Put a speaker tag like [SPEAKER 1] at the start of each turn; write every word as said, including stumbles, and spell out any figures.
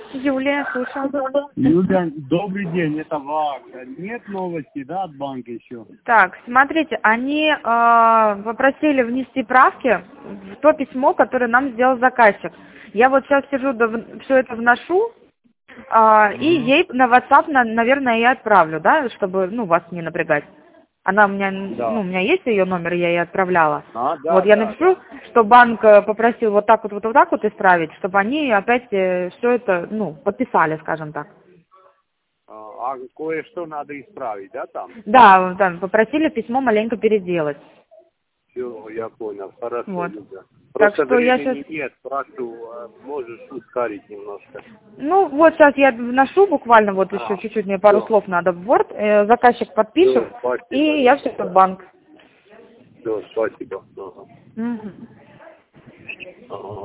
[SPEAKER 1] Юлия, слушаю.
[SPEAKER 2] Юлия, добрый день, это Вак. Нет новости, да, от банка еще?
[SPEAKER 1] Так, смотрите, они э, попросили внести правки в то письмо, которое нам сделал заказчик. Я вот сейчас сижу, все это вношу, э, mm-hmm. и ей на WhatsApp, на, наверное, я отправлю, да, чтобы, ну, вас не напрягать. Она у меня, да. ну, у меня есть ее номер, я ей отправляла. А, да, вот я да, напишу, да. что банк попросил вот так вот, вот, вот так вот исправить, чтобы они опять все это, ну, подписали, скажем так.
[SPEAKER 2] А, а кое-что надо исправить, да, там?
[SPEAKER 1] Да, там попросили письмо маленько переделать.
[SPEAKER 2] Все, я понял, хорошо.
[SPEAKER 1] Вот.
[SPEAKER 2] Да.
[SPEAKER 1] Так
[SPEAKER 2] Просто
[SPEAKER 1] что я сейчас...
[SPEAKER 2] нет, прошу, можешь ускорить немножко.
[SPEAKER 1] Ну, вот сейчас я вношу буквально, вот а, еще чуть-чуть, мне пару все. слов надо в Word, э, заказчик подпишет, все, и я все в банк.
[SPEAKER 2] Все, спасибо. Ага.
[SPEAKER 1] Угу.
[SPEAKER 2] Ага.